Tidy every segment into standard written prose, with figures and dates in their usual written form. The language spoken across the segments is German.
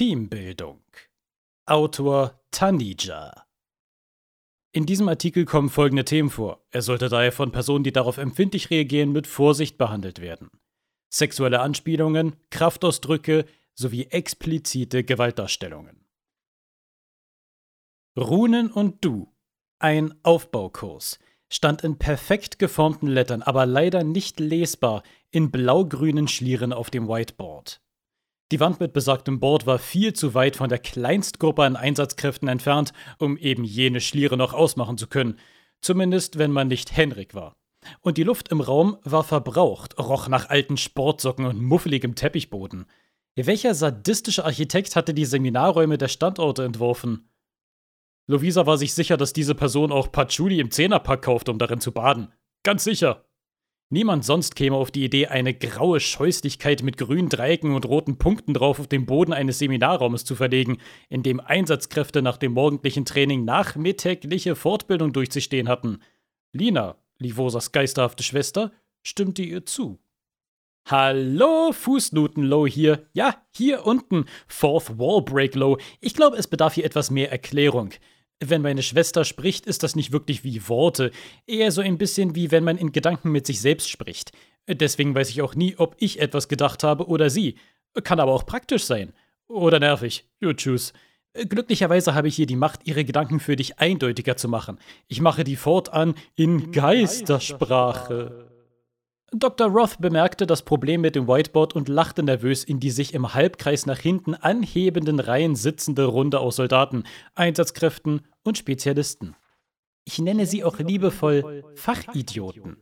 Teambildung. Autor Tanija. In diesem Artikel kommen folgende Themen vor. Er sollte daher von Personen, die darauf empfindlich reagieren, mit Vorsicht behandelt werden. Sexuelle Anspielungen, Kraftausdrücke sowie explizite Gewaltdarstellungen. Runen und Du. Ein Aufbaukurs. Stand in perfekt geformten Lettern, aber leider nicht lesbar, in blau-grünen Schlieren auf dem Whiteboard. Die Wand mit besagtem Board war viel zu weit von der Kleinstgruppe an Einsatzkräften entfernt, um eben jene Schliere noch ausmachen zu können. Zumindest, wenn man nicht Henrik war. Und die Luft im Raum war verbraucht, roch nach alten Sportsocken und muffeligem Teppichboden. Welcher sadistische Architekt hatte die Seminarräume der Standorte entworfen? Lovisa war sich sicher, dass diese Person auch Patchouli im Zehnerpack kauft, um darin zu baden. Ganz sicher. Niemand sonst käme auf die Idee, eine graue Scheußlichkeit mit grünen Dreiecken und roten Punkten drauf auf dem Boden eines Seminarraumes zu verlegen, in dem Einsatzkräfte nach dem morgendlichen Training nachmittägliche Fortbildung durchzustehen hatten. Lina, Livosas geisterhafte Schwester, stimmte ihr zu. Hallo, Fußnoten-Low hier. Ja, hier unten. Fourth Wall Break Low. Ich glaube, es bedarf hier etwas mehr Erklärung. Wenn meine Schwester spricht, ist das nicht wirklich wie Worte. Eher so ein bisschen wie wenn man in Gedanken mit sich selbst spricht. Deswegen weiß ich auch nie, ob ich etwas gedacht habe oder sie. Kann aber auch praktisch sein. Oder nervig. You choose. Glücklicherweise habe ich hier die Macht, ihre Gedanken für dich eindeutiger zu machen. Ich mache die fortan in Geistersprache. Dr. Roth bemerkte das Problem mit dem Whiteboard und lachte nervös in die sich im Halbkreis nach hinten anhebenden Reihen sitzende Runde aus Soldaten, Einsatzkräften und Spezialisten. Ich nenne sie auch liebevoll Fachidioten.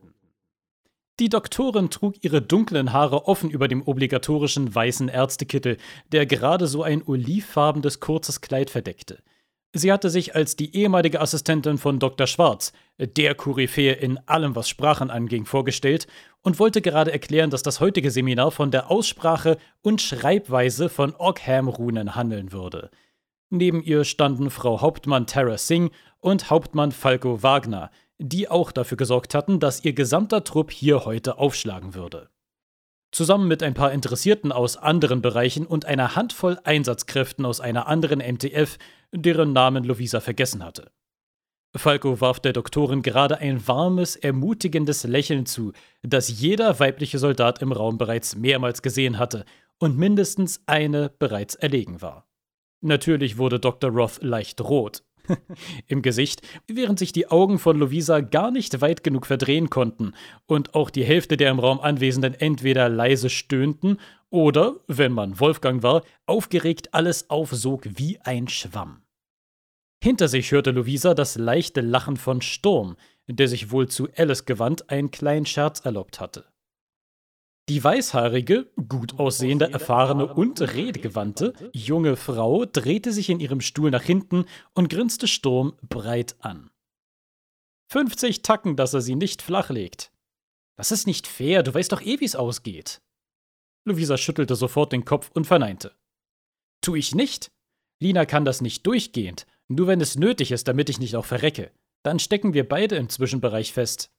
Die Doktorin trug ihre dunklen Haare offen über dem obligatorischen weißen Ärztekittel, der gerade so ein olivfarbenes kurzes Kleid verdeckte. Sie hatte sich als die ehemalige Assistentin von Dr. Schwarz, der Koryphäe in allem, was Sprachen anging, vorgestellt und wollte gerade erklären, dass das heutige Seminar von der Aussprache und Schreibweise von Ogham-Runen handeln würde. Neben ihr standen Frau Hauptmann Tara Singh und Hauptmann Falco Wagner, die auch dafür gesorgt hatten, dass ihr gesamter Trupp hier heute aufschlagen würde. Zusammen mit ein paar Interessierten aus anderen Bereichen und einer Handvoll Einsatzkräften aus einer anderen MTF, deren Namen Lovisa vergessen hatte. Falco warf der Doktorin gerade ein warmes, ermutigendes Lächeln zu, das jeder weibliche Soldat im Raum bereits mehrmals gesehen hatte und mindestens eine bereits erlegen war. Natürlich wurde Dr. Roth leicht rot im Gesicht, während sich die Augen von Lovisa gar nicht weit genug verdrehen konnten und auch die Hälfte der im Raum Anwesenden entweder leise stöhnten oder, wenn man Wolfgang war, aufgeregt alles aufsog wie ein Schwamm. Hinter sich hörte Lovisa das leichte Lachen von Sturm, der sich wohl zu Alice gewandt einen kleinen Scherz erlaubt hatte. Die weißhaarige, gut aussehende, erfahrene und redegewandte junge Frau drehte sich in ihrem Stuhl nach hinten und grinste Sturm breit an. 50 Tacken, dass er sie nicht flachlegt. Das ist nicht fair, du weißt doch eh, wie's ausgeht. Lovisa schüttelte sofort den Kopf und verneinte. Tu ich nicht? Lina kann das nicht durchgehend, nur wenn es nötig ist, damit ich nicht auch verrecke. Dann stecken wir beide im Zwischenbereich fest.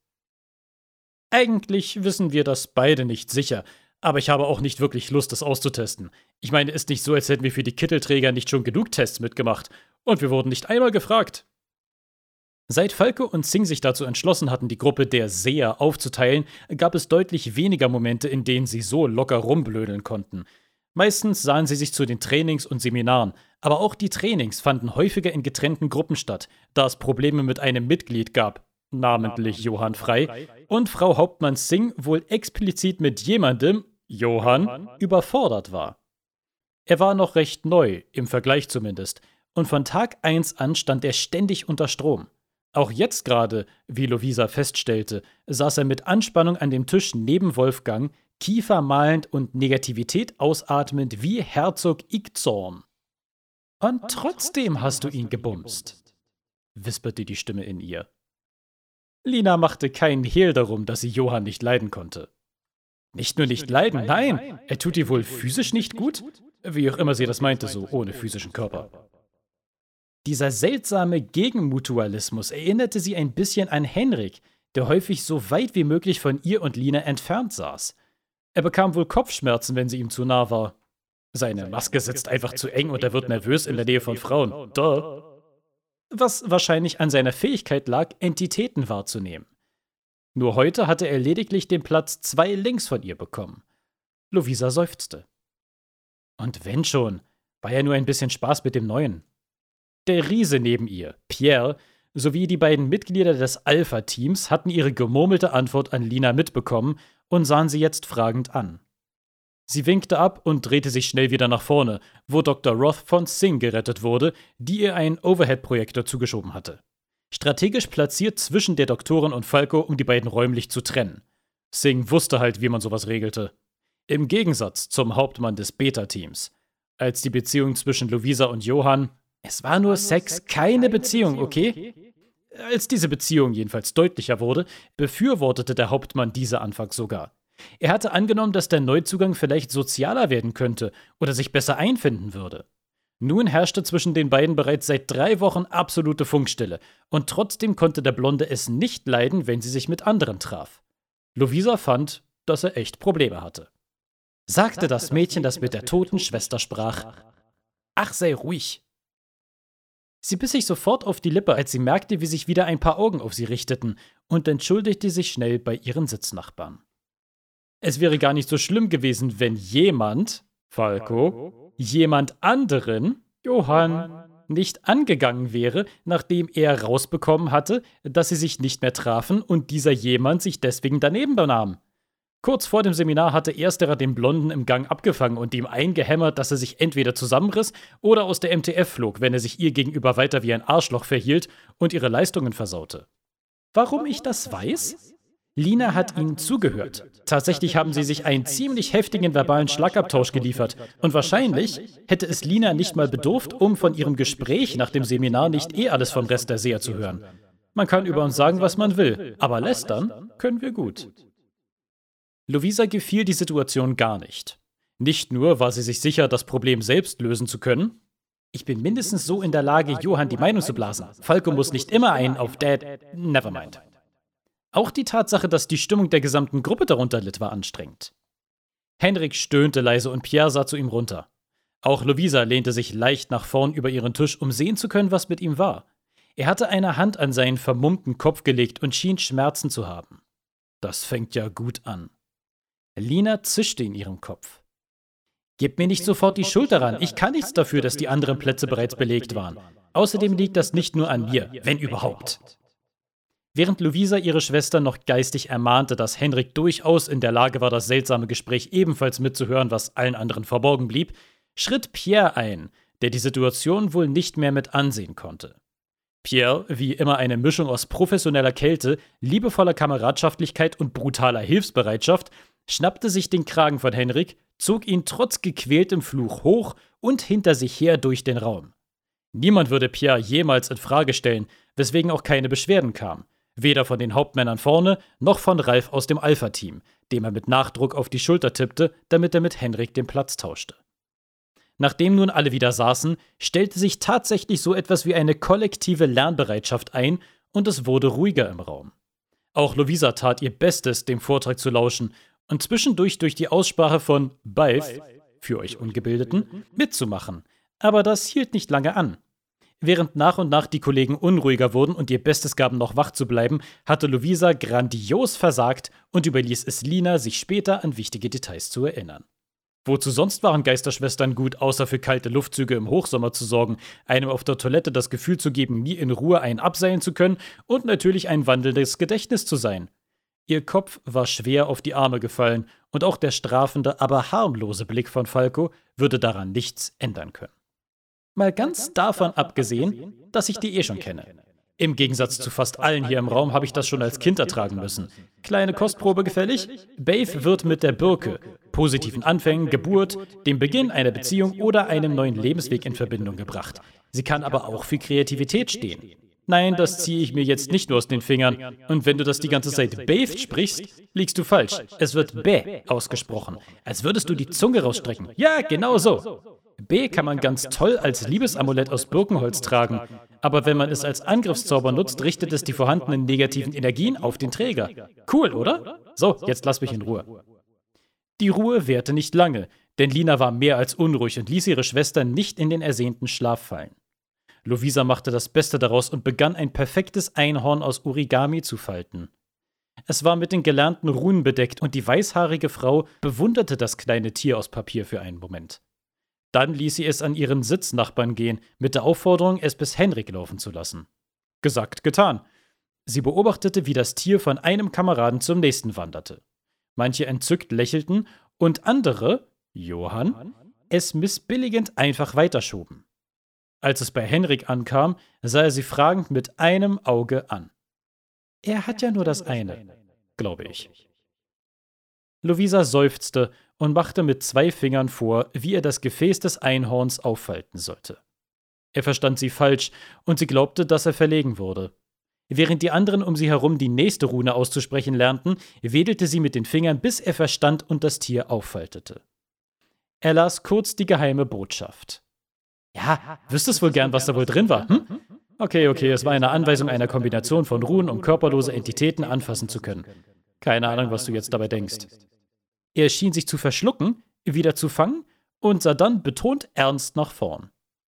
Eigentlich wissen wir das beide nicht sicher, aber ich habe auch nicht wirklich Lust, das auszutesten. Ich meine, ist nicht so, als hätten wir für die Kittelträger nicht schon genug Tests mitgemacht. Und wir wurden nicht einmal gefragt. Seit Falco und Singh sich dazu entschlossen hatten, die Gruppe der Seher aufzuteilen, gab es deutlich weniger Momente, in denen sie so locker rumblödeln konnten. Meistens sahen sie sich zu den Trainings und Seminaren, aber auch die Trainings fanden häufiger in getrennten Gruppen statt, da es Probleme mit einem Mitglied gab, namentlich Johann Frey, und Frau Hauptmann Singh wohl explizit mit jemandem, Johann, überfordert war. Er war noch recht neu, im Vergleich zumindest, und von Tag 1 an stand er ständig unter Strom. Auch jetzt gerade, wie Lovisa feststellte, saß er mit Anspannung an dem Tisch neben Wolfgang, kiefermalend und Negativität ausatmend wie Herzog Igzorn. Und trotzdem hast du ihn gebumst, wisperte die Stimme in ihr. Lina machte keinen Hehl darum, dass sie Johann nicht leiden konnte. Nicht nur nicht leiden, nein, er tut ihr wohl physisch nicht gut? Wie auch immer sie das meinte, so ohne physischen Körper. Dieser seltsame Gegenmutualismus erinnerte sie ein bisschen an Henrik, der häufig so weit wie möglich von ihr und Lina entfernt saß. Er bekam wohl Kopfschmerzen, wenn sie ihm zu nah war. Seine Maske sitzt einfach zu eng und er wird nervös in der Nähe von Frauen. Duh. Was wahrscheinlich an seiner Fähigkeit lag, Entitäten wahrzunehmen. Nur heute hatte er lediglich den Platz 2 links von ihr bekommen. Lovisa seufzte. Und wenn schon, war ja nur ein bisschen Spaß mit dem Neuen. Der Riese neben ihr, Pierre, sowie die beiden Mitglieder des Alpha-Teams hatten ihre gemurmelte Antwort an Lina mitbekommen und sahen sie jetzt fragend an. Sie winkte ab und drehte sich schnell wieder nach vorne, wo Dr. Roth von Singh gerettet wurde, die ihr einen Overhead-Projektor zugeschoben hatte. Strategisch platziert zwischen der Doktorin und Falco, um die beiden räumlich zu trennen. Singh wusste halt, wie man sowas regelte. Im Gegensatz zum Hauptmann des Beta-Teams. Als die Beziehung zwischen Lovisa und Johann, es war nur Sex, keine Beziehung, okay? Als diese Beziehung jedenfalls deutlicher wurde, befürwortete der Hauptmann diese anfangs sogar. Er hatte angenommen, dass der Neuzugang vielleicht sozialer werden könnte oder sich besser einfinden würde. Nun herrschte zwischen den beiden bereits seit 3 Wochen absolute Funkstille und trotzdem konnte der Blonde es nicht leiden, wenn sie sich mit anderen traf. Lovisa fand, dass er echt Probleme hatte. Sagte das Mädchen, das mit der toten Schwester sprach. Ach, sei ruhig. Sie biss sich sofort auf die Lippe, als sie merkte, wie sich wieder ein paar Augen auf sie richteten und entschuldigte sich schnell bei ihren Sitznachbarn. Es wäre gar nicht so schlimm gewesen, wenn jemand, Falco, jemand anderen, Johann, nicht angegangen wäre, nachdem er rausbekommen hatte, dass sie sich nicht mehr trafen und dieser jemand sich deswegen daneben benahm. Kurz vor dem Seminar hatte ersterer den Blonden im Gang abgefangen und ihm eingehämmert, dass er sich entweder zusammenriss oder aus der MTF flog, wenn er sich ihr gegenüber weiter wie ein Arschloch verhielt und ihre Leistungen versaute. Warum ich das weiß? Lina hat ihnen zugehört. Tatsächlich haben sie sich einen ziemlich heftigen verbalen Schlagabtausch geliefert. Und wahrscheinlich hätte es Lina nicht mal bedurft, um von ihrem Gespräch nach dem Seminar nicht alles vom Rest der Seher zu hören. Man kann über uns sagen, was man will, aber lästern können wir gut. Lovisa gefiel die Situation gar nicht. Nicht nur war sie sich sicher, das Problem selbst lösen zu können. Ich bin mindestens so in der Lage, Johann die Meinung zu blasen. Falco muss nicht immer einen auf Dad. Nevermind. Auch die Tatsache, dass die Stimmung der gesamten Gruppe darunter litt, war anstrengend. Henrik stöhnte leise und Pierre sah zu ihm runter. Auch Lovisa lehnte sich leicht nach vorn über ihren Tisch, um sehen zu können, was mit ihm war. Er hatte eine Hand an seinen vermummten Kopf gelegt und schien Schmerzen zu haben. Das fängt ja gut an. Lina zischte in ihrem Kopf. Gib mir nicht sofort die Schuld daran. Ich kann nichts dafür, dass die anderen Plätze bereits belegt waren. Außerdem liegt das nicht nur an mir, wenn überhaupt. Während Lovisa ihre Schwester noch geistig ermahnte, dass Henrik durchaus in der Lage war, das seltsame Gespräch ebenfalls mitzuhören, was allen anderen verborgen blieb, schritt Pierre ein, der die Situation wohl nicht mehr mit ansehen konnte. Pierre, wie immer eine Mischung aus professioneller Kälte, liebevoller Kameradschaftlichkeit und brutaler Hilfsbereitschaft, schnappte sich den Kragen von Henrik, zog ihn trotz gequältem Fluch hoch und hinter sich her durch den Raum. Niemand würde Pierre jemals in Frage stellen, weswegen auch keine Beschwerden kamen. Weder von den Hauptmännern vorne, noch von Ralf aus dem Alpha-Team, dem er mit Nachdruck auf die Schulter tippte, damit er mit Henrik den Platz tauschte. Nachdem nun alle wieder saßen, stellte sich tatsächlich so etwas wie eine kollektive Lernbereitschaft ein und es wurde ruhiger im Raum. Auch Lovisa tat ihr Bestes, dem Vortrag zu lauschen und zwischendurch durch die Aussprache von Beif, für euch Ungebildeten, mitzumachen. Aber das hielt nicht lange an. Während nach und nach die Kollegen unruhiger wurden und ihr Bestes gaben, noch wach zu bleiben, hatte Lovisa grandios versagt und überließ es Lina, sich später an wichtige Details zu erinnern. Wozu sonst waren Geisterschwestern gut, außer für kalte Luftzüge im Hochsommer zu sorgen, einem auf der Toilette das Gefühl zu geben, nie in Ruhe einen abseilen zu können und natürlich ein wandelndes Gedächtnis zu sein. Ihr Kopf war schwer auf die Arme gefallen und auch der strafende, aber harmlose Blick von Falco würde daran nichts ändern können. Mal ganz davon abgesehen, dass ich die schon kenne. Im Gegensatz zu fast allen hier im Raum habe ich das schon als Kind ertragen müssen. Kleine Kostprobe gefällig? Babe wird mit der Birke, positiven Anfängen, Geburt, dem Beginn einer Beziehung oder einem neuen Lebensweg in Verbindung gebracht. Sie kann aber auch für Kreativität stehen. Nein, das ziehe ich mir jetzt nicht nur aus den Fingern. Und wenn du das die ganze Zeit Babe sprichst, liegst du falsch. Es wird Bä ausgesprochen, als würdest du die Zunge rausstrecken. Ja, genau so. B kann man ganz toll als Liebesamulett aus Birkenholz tragen, aber wenn man es als Angriffszauber nutzt, richtet es die vorhandenen negativen Energien auf den Träger. Cool, oder? So, jetzt lass mich in Ruhe. Die Ruhe währte nicht lange, denn Lina war mehr als unruhig und ließ ihre Schwester nicht in den ersehnten Schlaf fallen. Lovisa machte das Beste daraus und begann ein perfektes Einhorn aus Origami zu falten. Es war mit den gelernten Runen bedeckt und die weißhaarige Frau bewunderte das kleine Tier aus Papier für einen Moment. Dann ließ sie es an ihren Sitznachbarn gehen, mit der Aufforderung, es bis Henrik laufen zu lassen. Gesagt, getan. Sie beobachtete, wie das Tier von einem Kameraden zum nächsten wanderte. Manche entzückt lächelten und andere, Johann, es missbilligend einfach weiterschoben. Als es bei Henrik ankam, sah er sie fragend mit einem Auge an. Er hat ja nur das eine, glaube ich. Lovisa seufzte und machte mit 2 Fingern vor, wie er das Gefäß des Einhorns auffalten sollte. Er verstand sie falsch und sie glaubte, dass er verlegen wurde. Während die anderen um sie herum die nächste Rune auszusprechen lernten, wedelte sie mit den Fingern, bis er verstand und das Tier auffaltete. Er las kurz die geheime Botschaft. Ja, wüsstest wohl gern, was da wohl drin war, hm? Okay, es war eine Anweisung einer Kombination von Runen, um körperlose Entitäten anfassen zu können. Keine Ahnung, was du jetzt dabei denkst. Er schien sich zu verschlucken, wieder zu fangen und sah dann betont ernst nach vorn.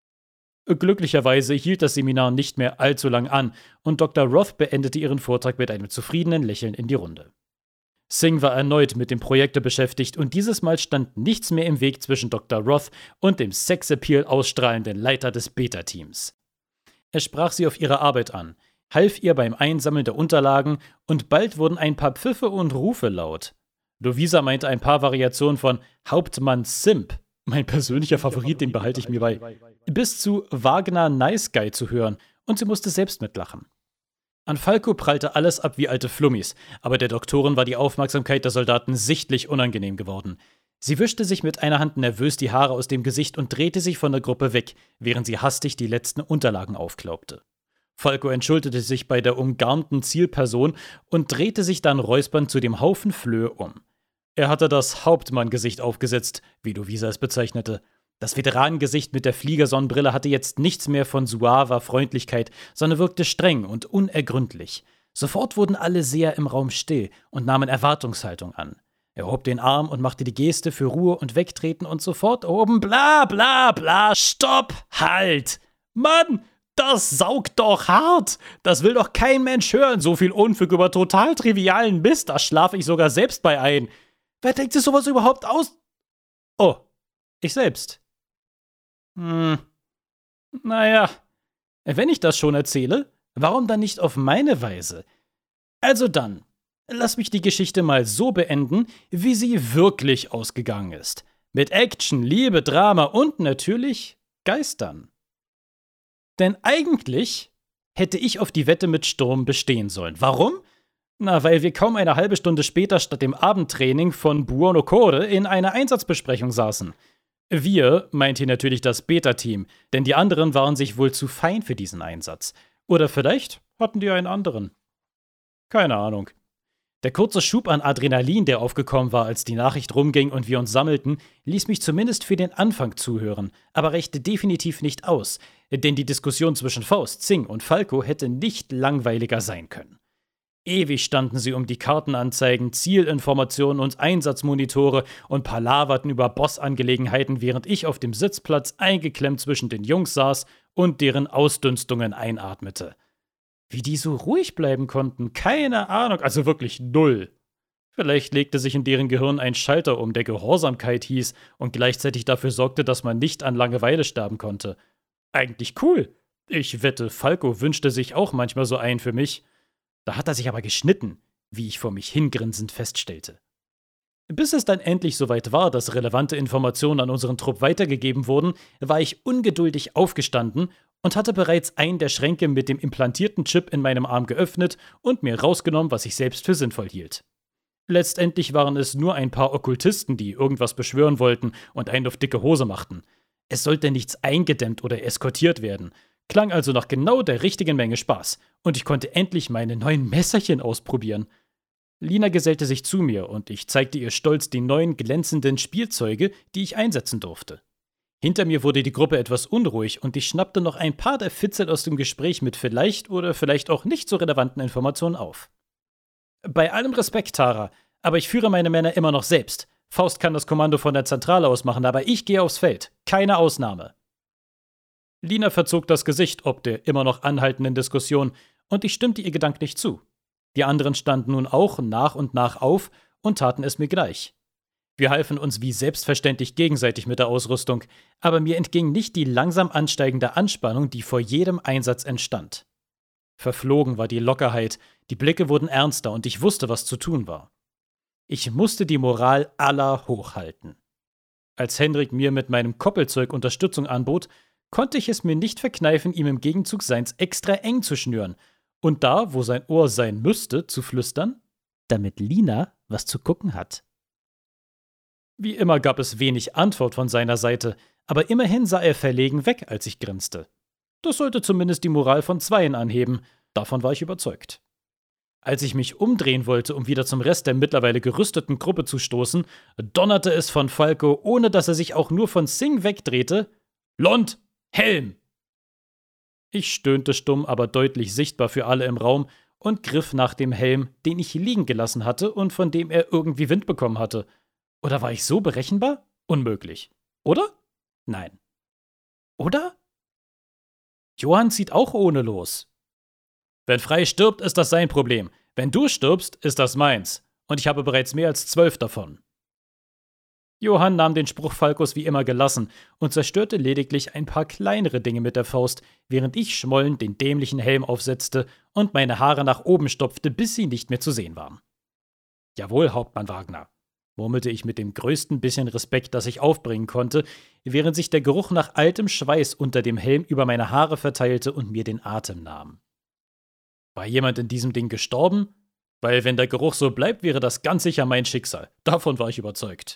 Glücklicherweise hielt das Seminar nicht mehr allzu lang an und Dr. Roth beendete ihren Vortrag mit einem zufriedenen Lächeln in die Runde. Singh war erneut mit dem Projektor beschäftigt und dieses Mal stand nichts mehr im Weg zwischen Dr. Roth und dem Sexappeal ausstrahlenden Leiter des Beta-Teams. Er sprach sie auf ihre Arbeit an, half ihr beim Einsammeln der Unterlagen und bald wurden ein paar Pfiffe und Rufe laut. Lovisa meinte ein paar Variationen von Hauptmann Simp, mein persönlicher Favorit, den behalte ich mir bei, bis zu Wagner Nice Guy zu hören und sie musste selbst mitlachen. An Falco prallte alles ab wie alte Flummis, aber der Doktorin war die Aufmerksamkeit der Soldaten sichtlich unangenehm geworden. Sie wischte sich mit einer Hand nervös die Haare aus dem Gesicht und drehte sich von der Gruppe weg, während sie hastig die letzten Unterlagen aufklaubte. Falco entschuldigte sich bei der umgarnten Zielperson und drehte sich dann räuspernd zu dem Haufen Flöhe um. Er hatte das Hauptmann-Gesicht aufgesetzt, wie Lovisa es bezeichnete. Das Veteranengesicht mit der Fliegersonnenbrille hatte jetzt nichts mehr von suaver Freundlichkeit, sondern wirkte streng und unergründlich. Sofort wurden alle Seher im Raum still und nahmen Erwartungshaltung an. Er hob den Arm und machte die Geste für Ruhe und Wegtreten und sofort oben bla bla bla, stopp, halt! Mann, das saugt doch hart! Das will doch kein Mensch hören, so viel Unfug über total trivialen Mist, da schlafe ich sogar selbst bei ein. Wer denkt sich sowas überhaupt aus? Oh, ich selbst. Naja, wenn ich das schon erzähle, warum dann nicht auf meine Weise? Also dann, lass mich die Geschichte mal so beenden, wie sie wirklich ausgegangen ist. Mit Action, Liebe, Drama und natürlich Geistern. Denn eigentlich hätte ich auf die Wette mit Sturm bestehen sollen. Warum? Na, weil wir kaum eine halbe Stunde später statt dem Abendtraining von Buono Core in einer Einsatzbesprechung saßen. Wir meint hier natürlich das Beta-Team, denn die anderen waren sich wohl zu fein für diesen Einsatz. Oder vielleicht hatten die einen anderen. Keine Ahnung. Der kurze Schub an Adrenalin, der aufgekommen war, als die Nachricht rumging und wir uns sammelten, ließ mich zumindest für den Anfang zuhören, aber reichte definitiv nicht aus, denn die Diskussion zwischen Faust, Singh und Falco hätte nicht langweiliger sein können. Ewig standen sie um die Kartenanzeigen, Zielinformationen und Einsatzmonitore und palaverten über Bossangelegenheiten, während ich auf dem Sitzplatz eingeklemmt zwischen den Jungs saß und deren Ausdünstungen einatmete. Wie die so ruhig bleiben konnten, keine Ahnung, also wirklich null. Vielleicht legte sich in deren Gehirn ein Schalter um, der Gehorsamkeit hieß und gleichzeitig dafür sorgte, dass man nicht an Langeweile sterben konnte. Eigentlich cool. Ich wette, Falco wünschte sich auch manchmal so einen für mich. Da hat er sich aber geschnitten, wie ich vor mich hingrinsend feststellte. Bis es dann endlich soweit war, dass relevante Informationen an unseren Trupp weitergegeben wurden, war ich ungeduldig aufgestanden und hatte bereits einen der Schränke mit dem implantierten Chip in meinem Arm geöffnet und mir rausgenommen, was ich selbst für sinnvoll hielt. Letztendlich waren es nur ein paar Okkultisten, die irgendwas beschwören wollten und einen auf dicke Hose machten. Es sollte nichts eingedämmt oder eskortiert werden. Klang also nach genau der richtigen Menge Spaß und ich konnte endlich meine neuen Messerchen ausprobieren. Lina gesellte sich zu mir und ich zeigte ihr stolz die neuen glänzenden Spielzeuge, die ich einsetzen durfte. Hinter mir wurde die Gruppe etwas unruhig und ich schnappte noch ein paar der Fitzel aus dem Gespräch mit vielleicht oder vielleicht auch nicht so relevanten Informationen auf. Bei allem Respekt, Tara, aber ich führe meine Männer immer noch selbst. Faust kann das Kommando von der Zentrale aus machen, aber ich gehe aufs Feld. Keine Ausnahme. Lina verzog das Gesicht ob der immer noch anhaltenden Diskussion, und ich stimmte ihr gedanklich zu. Die anderen standen nun auch nach und nach auf und taten es mir gleich. Wir halfen uns wie selbstverständlich gegenseitig mit der Ausrüstung, aber mir entging nicht die langsam ansteigende Anspannung, die vor jedem Einsatz entstand. Verflogen war die Lockerheit, die Blicke wurden ernster und ich wusste, was zu tun war. Ich musste die Moral aller hochhalten. Als Henrik mir mit meinem Koppelzeug Unterstützung anbot, konnte ich es mir nicht verkneifen, ihm im Gegenzug seins extra eng zu schnüren und da, wo sein Ohr sein müsste, zu flüstern, damit Lina was zu gucken hat. Wie immer gab es wenig Antwort von seiner Seite, aber immerhin sah er verlegen weg, als ich grinste. Das sollte zumindest die Moral von Zweien anheben, davon war ich überzeugt. Als ich mich umdrehen wollte, um wieder zum Rest der mittlerweile gerüsteten Gruppe zu stoßen, donnerte es von Falco, ohne dass er sich auch nur von Singh wegdrehte: Lond, Helm! Ich stöhnte stumm, aber deutlich sichtbar für alle im Raum und griff nach dem Helm, den ich liegen gelassen hatte und von dem er irgendwie Wind bekommen hatte. Oder war ich so berechenbar? Unmöglich. Oder? Nein. Oder? Johann zieht auch ohne los. Wenn Frei stirbt, ist das sein Problem. Wenn du stirbst, ist das meins. Und ich habe bereits mehr als 12 davon. Johann nahm den Spruch Falcos wie immer gelassen und zerstörte lediglich ein paar kleinere Dinge mit der Faust, während ich schmollend den dämlichen Helm aufsetzte und meine Haare nach oben stopfte, bis sie nicht mehr zu sehen waren. Jawohl, Hauptmann Wagner, murmelte ich mit dem größten bisschen Respekt, das ich aufbringen konnte, während sich der Geruch nach altem Schweiß unter dem Helm über meine Haare verteilte und mir den Atem nahm. War jemand in diesem Ding gestorben? Weil wenn der Geruch so bleibt, wäre das ganz sicher mein Schicksal. Davon war ich überzeugt.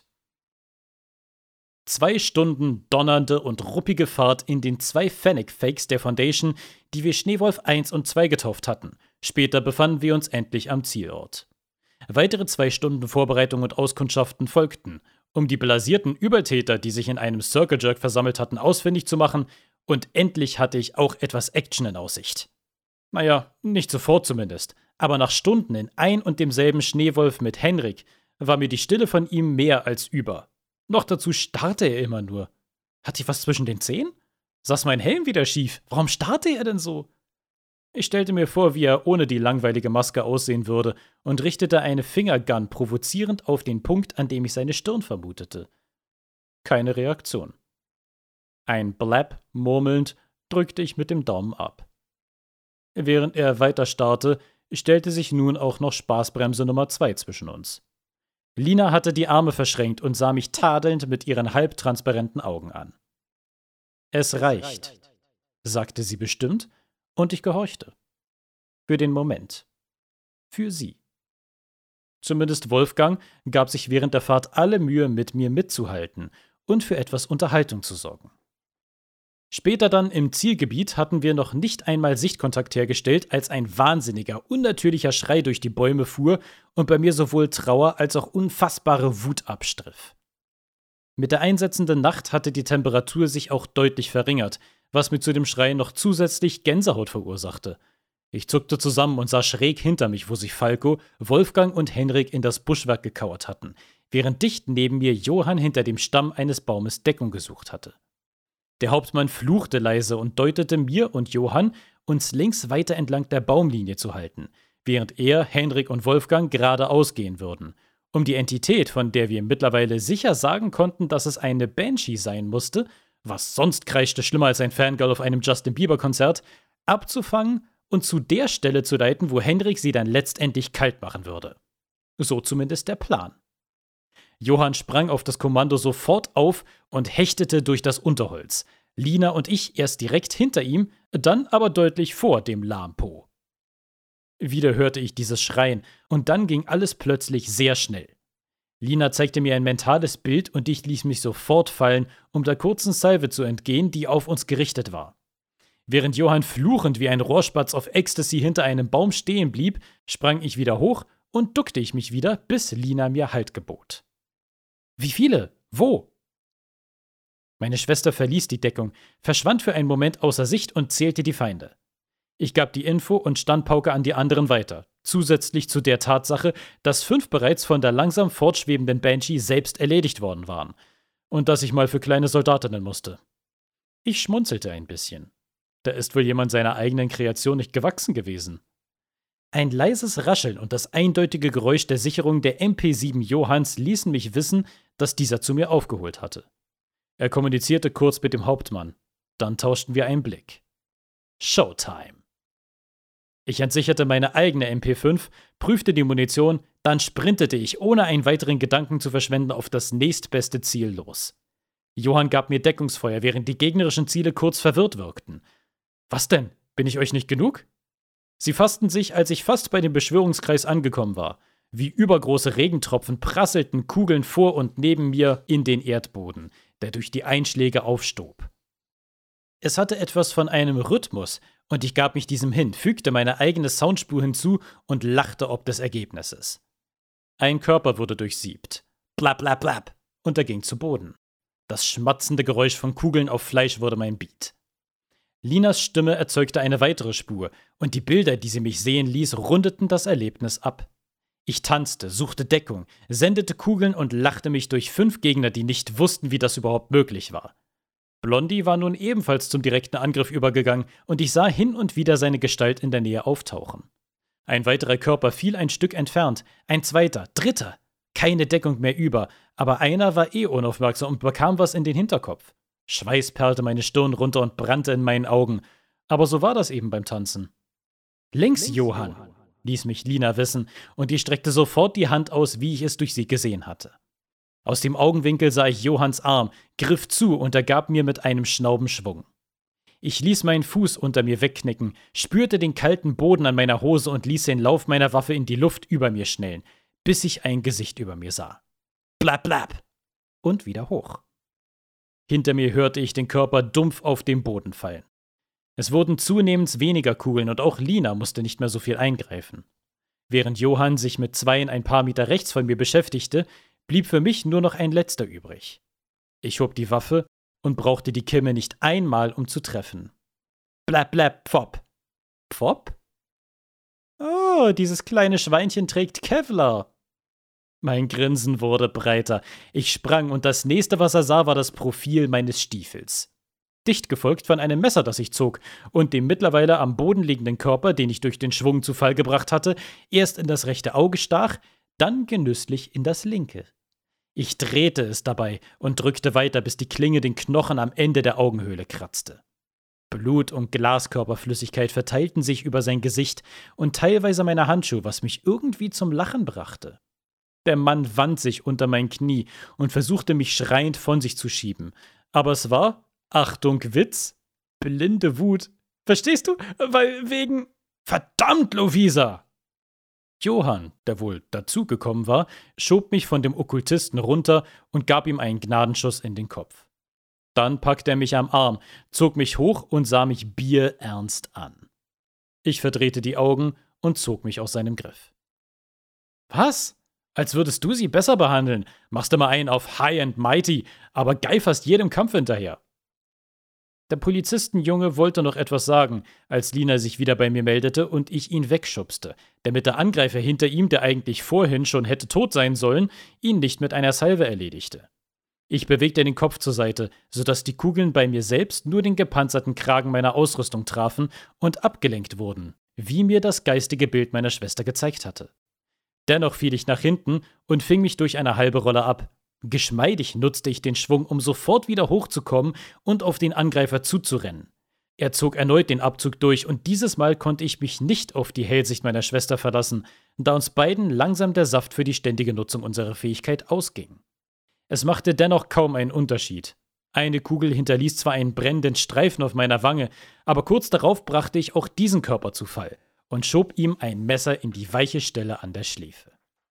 2 Stunden donnernde und ruppige Fahrt in den 2 Fennec-Fakes der Foundation, die wir Schneewolf 1 und 2 getauft hatten. Später befanden wir uns endlich am Zielort. Weitere 2 Stunden Vorbereitung und Auskundschaften folgten, um die blasierten Übeltäter, die sich in einem Circle Jerk versammelt hatten, ausfindig zu machen, und endlich hatte ich auch etwas Action in Aussicht. Naja, nicht sofort zumindest, aber nach Stunden in ein und demselben Schneewolf mit Henrik war mir die Stille von ihm mehr als über. Noch dazu starrte er immer nur. Hatte ich was zwischen den Zähnen? Saß mein Helm wieder schief? Warum starrte er denn so? Ich stellte mir vor, wie er ohne die langweilige Maske aussehen würde und richtete eine Fingergun provozierend auf den Punkt, an dem ich seine Stirn vermutete. Keine Reaktion. Ein Blab murmelnd drückte ich mit dem Daumen ab. Während er weiter starrte, stellte sich nun auch noch Spaßbremse Nummer 2 zwischen uns. Lina hatte die Arme verschränkt und sah mich tadelnd mit ihren halbtransparenten Augen an. Es reicht, sagte sie bestimmt, und ich gehorchte. Für den Moment. Für sie. Zumindest Wolfgang gab sich während der Fahrt alle Mühe, mit mir mitzuhalten und für etwas Unterhaltung zu sorgen. Später dann im Zielgebiet hatten wir noch nicht einmal Sichtkontakt hergestellt, als ein wahnsinniger, unnatürlicher Schrei durch die Bäume fuhr und bei mir sowohl Trauer als auch unfassbare Wut abstriff. Mit der einsetzenden Nacht hatte die Temperatur sich auch deutlich verringert, was mir zu dem Schrei noch zusätzlich Gänsehaut verursachte. Ich zuckte zusammen und sah schräg hinter mich, wo sich Falco, Wolfgang und Henrik in das Buschwerk gekauert hatten, während dicht neben mir Johann hinter dem Stamm eines Baumes Deckung gesucht hatte. Der Hauptmann fluchte leise und deutete mir und Johann, uns links weiter entlang der Baumlinie zu halten, während er, Henrik und Wolfgang geradeaus gehen würden. Um die Entität, von der wir mittlerweile sicher sagen konnten, dass es eine Banshee sein musste, was sonst kreischte schlimmer als ein Fangirl auf einem Justin-Bieber-Konzert, abzufangen und zu der Stelle zu leiten, wo Henrik sie dann letztendlich kalt machen würde. So zumindest der Plan. Johann sprang auf das Kommando sofort auf und hechtete durch das Unterholz. Lina und ich erst direkt hinter ihm, dann aber deutlich vor dem Lahmpo. Wieder hörte ich dieses Schreien und dann ging alles plötzlich sehr schnell. Lina zeigte mir ein mentales Bild und ich ließ mich sofort fallen, um der kurzen Salve zu entgehen, die auf uns gerichtet war. Während Johann fluchend wie ein Rohrspatz auf Ecstasy hinter einem Baum stehen blieb, sprang ich wieder hoch und duckte ich mich wieder, bis Lina mir Halt gebot. Wie viele? Wo? Meine Schwester verließ die Deckung, verschwand für einen Moment außer Sicht und zählte die Feinde. Ich gab die Info und Standpauke an die anderen weiter. zusätzlich zu der Tatsache, dass 5 bereits von der langsam fortschwebenden Banshee selbst erledigt worden waren und dass ich mal für kleine Soldatinnen musste. Ich schmunzelte ein bisschen. Da ist wohl jemand seiner eigenen Kreation nicht gewachsen gewesen. Ein leises Rascheln und das eindeutige Geräusch der Sicherung der MP7 Johanns ließen mich wissen, dass dieser zu mir aufgeholt hatte. Er kommunizierte kurz mit dem Hauptmann. Dann tauschten wir einen Blick. Showtime. Ich entsicherte meine eigene MP5, prüfte die Munition, dann sprintete ich, ohne einen weiteren Gedanken zu verschwenden, auf das nächstbeste Ziel los. Johann gab mir Deckungsfeuer, während die gegnerischen Ziele kurz verwirrt wirkten. Was denn? Bin ich euch nicht genug? Sie fassten sich, als ich fast bei dem Beschwörungskreis angekommen war. Wie übergroße Regentropfen prasselten Kugeln vor und neben mir in den Erdboden, der durch die Einschläge aufstob. Es hatte etwas von einem Rhythmus, und ich gab mich diesem hin, fügte meine eigene Soundspur hinzu und lachte ob des Ergebnisses. Ein Körper wurde durchsiebt. Blab, blab, blab, und er ging zu Boden. Das schmatzende Geräusch von Kugeln auf Fleisch wurde mein Beat. Linas Stimme erzeugte eine weitere Spur, und die Bilder, die sie mich sehen ließ, rundeten das Erlebnis ab. Ich tanzte, suchte Deckung, sendete Kugeln und lachte mich durch 5 Gegner, die nicht wussten, wie das überhaupt möglich war. Blondie war nun ebenfalls zum direkten Angriff übergegangen, und ich sah hin und wieder seine Gestalt in der Nähe auftauchen. Ein weiterer Körper fiel ein Stück entfernt, ein zweiter, dritter. Keine Deckung mehr über, aber einer war unaufmerksam und bekam was in den Hinterkopf. Schweiß perlte meine Stirn runter und brannte in meinen Augen. Aber so war das eben beim Tanzen. Links, Johann, ließ mich Lina wissen, und die streckte sofort die Hand aus, wie ich es durch sie gesehen hatte. Aus dem Augenwinkel sah ich Johanns Arm, griff zu und er gab mir mit einem Schnauben Schwung. Ich ließ meinen Fuß unter mir wegknicken, spürte den kalten Boden an meiner Hose und ließ den Lauf meiner Waffe in die Luft über mir schnellen, bis ich ein Gesicht über mir sah. Blab, blab. Und wieder hoch. Hinter mir hörte ich den Körper dumpf auf den Boden fallen. Es wurden zunehmend weniger Kugeln und auch Lina musste nicht mehr so viel eingreifen. Während Johann sich mit 2 ein paar Meter rechts von mir beschäftigte, blieb für mich nur noch ein letzter übrig. Ich hob die Waffe und brauchte die Kimme nicht einmal, um zu treffen. Blab, blab, pfop. Pfop? Oh, dieses kleine Schweinchen trägt Kevlar. Mein Grinsen wurde breiter. Ich sprang und das nächste, was er sah, war das Profil meines Stiefels. Dicht gefolgt von einem Messer, das ich zog, und dem mittlerweile am Boden liegenden Körper, den ich durch den Schwung zu Fall gebracht hatte, erst in das rechte Auge stach, dann genüsslich in das linke. Ich drehte es dabei und drückte weiter, bis die Klinge den Knochen am Ende der Augenhöhle kratzte. Blut und Glaskörperflüssigkeit verteilten sich über sein Gesicht und teilweise meine Handschuhe, was mich irgendwie zum Lachen brachte. Der Mann wand sich unter mein Knie und versuchte mich schreiend von sich zu schieben. Aber es war, Achtung, Witz, blinde Wut. Verstehst du? Weil wegen... Verdammt, Lovisa! Johann, der wohl dazugekommen war, schob mich von dem Okkultisten runter und gab ihm einen Gnadenschuss in den Kopf. Dann packte er mich am Arm, zog mich hoch und sah mich bierernst an. Ich verdrehte die Augen und zog mich aus seinem Griff. Was? Als würdest du sie besser behandeln. Machst immer einen auf High and Mighty, aber geiferst jedem Kampf hinterher. Der Polizistenjunge wollte noch etwas sagen, als Lina sich wieder bei mir meldete und ich ihn wegschubste, damit der Angreifer hinter ihm, der eigentlich vorhin schon hätte tot sein sollen, ihn nicht mit einer Salve erledigte. Ich bewegte den Kopf zur Seite, sodass die Kugeln bei mir selbst nur den gepanzerten Kragen meiner Ausrüstung trafen und abgelenkt wurden, wie mir das geistige Bild meiner Schwester gezeigt hatte. Dennoch fiel ich nach hinten und fing mich durch eine halbe Rolle ab. Geschmeidig nutzte ich den Schwung, um sofort wieder hochzukommen und auf den Angreifer zuzurennen. Er zog erneut den Abzug durch und dieses Mal konnte ich mich nicht auf die Hellsicht meiner Schwester verlassen, da uns beiden langsam der Saft für die ständige Nutzung unserer Fähigkeit ausging. Es machte dennoch kaum einen Unterschied. Eine Kugel hinterließ zwar einen brennenden Streifen auf meiner Wange, aber kurz darauf brachte ich auch diesen Körper zu Fall und schob ihm ein Messer in die weiche Stelle an der Schläfe.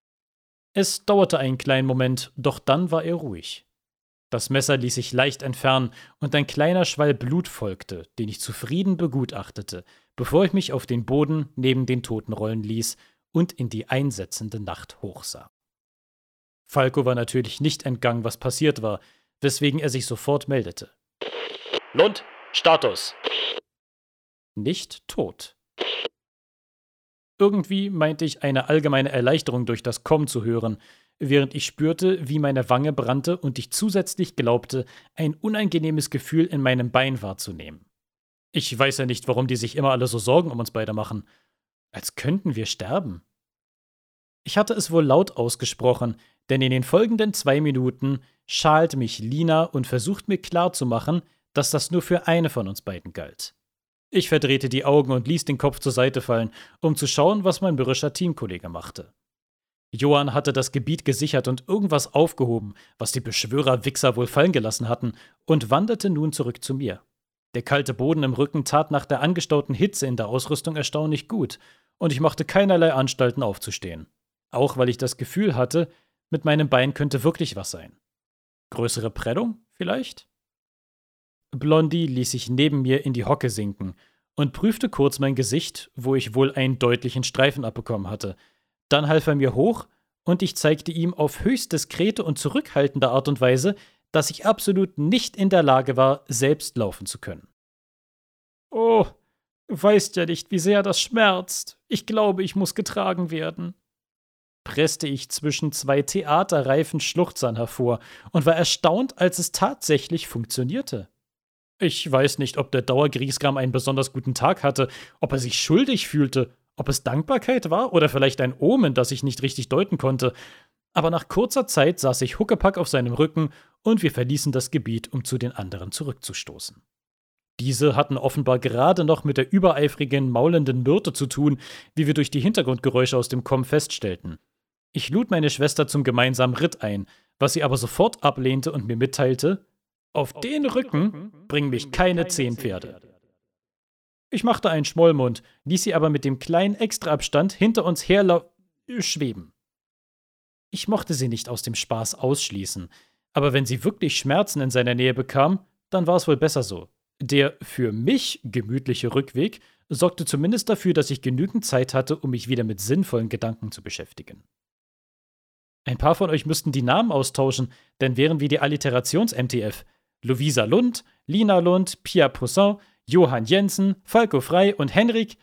Es dauerte einen kleinen Moment, doch dann war er ruhig. Das Messer ließ sich leicht entfernen und ein kleiner Schwall Blut folgte, den ich zufrieden begutachtete, bevor ich mich auf den Boden neben den Toten rollen ließ und in die einsetzende Nacht hochsah. Falco war natürlich nicht entgangen, was passiert war, weswegen er sich sofort meldete. Lund, Status. Nicht tot. Irgendwie meinte ich eine allgemeine Erleichterung durch das Kommen zu hören, während ich spürte, wie meine Wange brannte und ich zusätzlich glaubte, ein unangenehmes Gefühl in meinem Bein wahrzunehmen. Ich weiß ja nicht, warum die sich immer alle so Sorgen um uns beide machen. Als könnten wir sterben. Ich hatte es wohl laut ausgesprochen, denn in den folgenden 2 Minuten schalt mich Lina und versucht mir klarzumachen, dass das nur für eine von uns beiden galt. Ich verdrehte die Augen und ließ den Kopf zur Seite fallen, um zu schauen, was mein mürrischer Teamkollege machte. Johann hatte das Gebiet gesichert und irgendwas aufgehoben, was die Beschwörer-Wichser wohl fallen gelassen hatten, und wanderte nun zurück zu mir. Der kalte Boden im Rücken tat nach der angestauten Hitze in der Ausrüstung erstaunlich gut, und ich machte keinerlei Anstalten aufzustehen. Auch weil ich das Gefühl hatte, mit meinem Bein könnte wirklich was sein. Größere Prellung, vielleicht? Blondie ließ sich neben mir in die Hocke sinken und prüfte kurz mein Gesicht, wo ich wohl einen deutlichen Streifen abbekommen hatte. Dann half er mir hoch und ich zeigte ihm auf höchst diskrete und zurückhaltende Art und Weise, dass ich absolut nicht in der Lage war, selbst laufen zu können. Oh, du weißt ja nicht, wie sehr das schmerzt. Ich glaube, ich muss getragen werden, presste ich zwischen 2 theaterreifen Schluchzern hervor und war erstaunt, als es tatsächlich funktionierte. Ich weiß nicht, ob der Dauergriesgram einen besonders guten Tag hatte, ob er sich schuldig fühlte, ob es Dankbarkeit war oder vielleicht ein Omen, das ich nicht richtig deuten konnte. Aber nach kurzer Zeit saß ich Huckepack auf seinem Rücken und wir verließen das Gebiet, um zu den anderen zurückzustoßen. Diese hatten offenbar gerade noch mit der übereifrigen, maulenden Myrte zu tun, wie wir durch die Hintergrundgeräusche aus dem Komm feststellten. Ich lud meine Schwester zum gemeinsamen Ritt ein, was sie aber sofort ablehnte und mir mitteilte: Auf den Rücken bringen mich keine 10 Pferde. Ich machte einen Schmollmund, ließ sie aber mit dem kleinen Extraabstand hinter uns her schweben. Ich mochte sie nicht aus dem Spaß ausschließen, aber wenn sie wirklich Schmerzen in seiner Nähe bekam, dann war es wohl besser so. Der für mich gemütliche Rückweg sorgte zumindest dafür, dass ich genügend Zeit hatte, um mich wieder mit sinnvollen Gedanken zu beschäftigen. Ein paar von euch müssten die Namen austauschen, denn wären wir die Alliterations-MTF. Lovisa Lund, Lina Lund, Pia Poussin, Johann Jensen, Falco Frey und Henrik,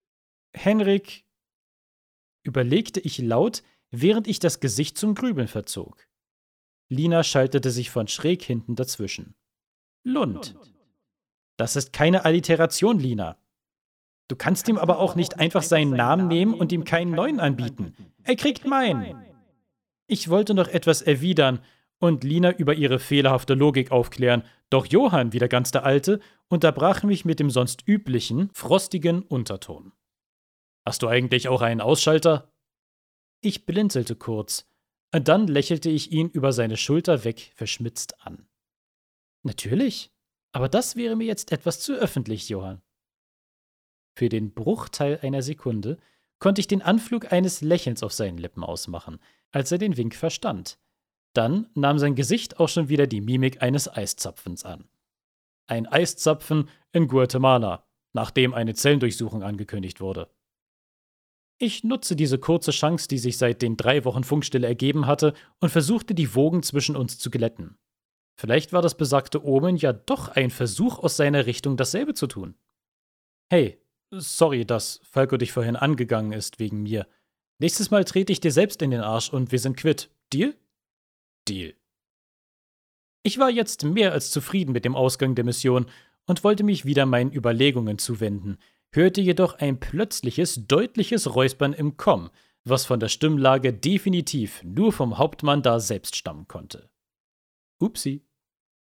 überlegte ich laut, während ich das Gesicht zum Grübeln verzog. Lina schaltete sich von schräg hinten dazwischen. Lund. Das ist keine Alliteration, Lina. Du kannst ihm aber auch nicht einfach seinen Namen nehmen und ihm keinen neuen anbieten. Er kriegt meinen. Ich wollte noch etwas erwidern und Lina über ihre fehlerhafte Logik aufklären, doch Johann, wieder ganz der Alte, unterbrach mich mit dem sonst üblichen, frostigen Unterton. Hast du eigentlich auch einen Ausschalter? Ich blinzelte kurz, dann lächelte ich ihn über seine Schulter weg verschmitzt an. Natürlich, aber das wäre mir jetzt etwas zu öffentlich, Johann. Für den Bruchteil einer Sekunde konnte ich den Anflug eines Lächelns auf seinen Lippen ausmachen, als er den Wink verstand. Dann nahm sein Gesicht auch schon wieder die Mimik eines Eiszapfens an. Ein Eiszapfen in Guatemala, nachdem eine Zellendurchsuchung angekündigt wurde. Ich nutzte diese kurze Chance, die sich seit den 3 Wochen Funkstille ergeben hatte, und versuchte, die Wogen zwischen uns zu glätten. Vielleicht war das besagte Omen ja doch ein Versuch aus seiner Richtung, dasselbe zu tun. Hey, sorry, dass Falco dich vorhin angegangen ist wegen mir. Nächstes Mal trete ich dir selbst in den Arsch und wir sind quitt. Deal? Deal. Ich war jetzt mehr als zufrieden mit dem Ausgang der Mission und wollte mich wieder meinen Überlegungen zuwenden, hörte jedoch ein plötzliches, deutliches Räuspern im Komm, was von der Stimmlage definitiv nur vom Hauptmann da selbst stammen konnte. Upsi.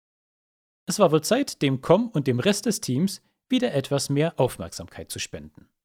Es war wohl Zeit, dem Komm und dem Rest des Teams wieder etwas mehr Aufmerksamkeit zu spenden.